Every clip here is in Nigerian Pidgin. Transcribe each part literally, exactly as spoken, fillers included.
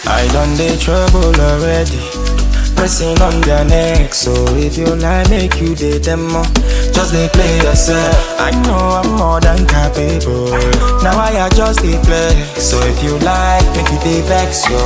I done the trouble already, pressing on their neck. So if you like, make you the demo. Just they play yourself. I know I'm more than capable. Now I just they play. So if you like, make you they vex yo.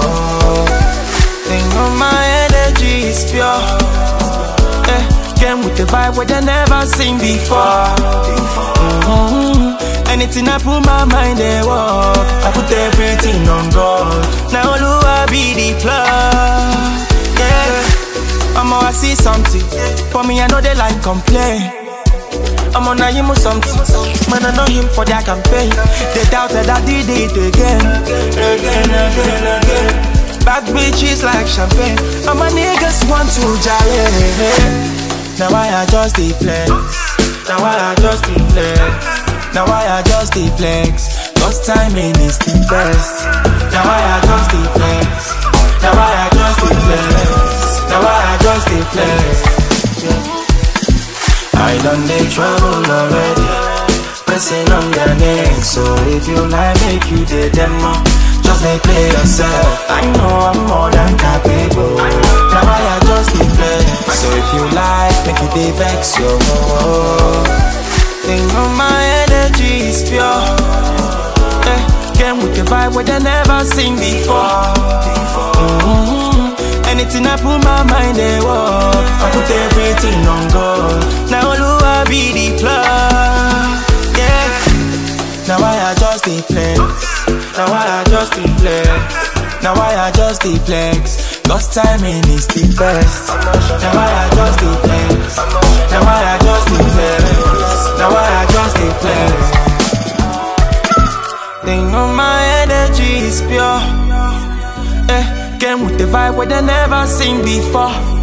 Think on my energy is pure. Eh, came with the vibe where they never seen before. Mm-hmm. Anything I put my mind they walk. I put everything on God. Now all I be the plug. Yeah, I'ma see something. For me I know they like complain. I'm on a him or something. Man I know him for their campaign. They doubted I did it again. Again, again, again. Bad bitches like champagne. And my niggas want to jolly. Now I adjust the flex. Now I adjust the flex. Now I adjust the flex. Cause timing is the best. Now I adjust the flex. Now I adjust the flex. Now I adjust the flex. Yeah. I done the trouble already, pressing on their neck. So if you like, make you the demo. Just they play yourself. I know I'm more than capable. Now I adjust the flex. So if you like, make you the vex yo. Think of my energy is pure. Eh, came with the vibe where they never seen before. Mm-hmm. Anything I put my mind they walk. I put everything on God. Now all I be the plug. Yeah. Now I adjust the flex. Now I adjust the flex. Now I adjust the flex. Cause timing is the best. Now I adjust the flex. Now I adjust the flex. Now I adjust the flex. They know my energy is pure. Eh, came with the vibe where they never seen before.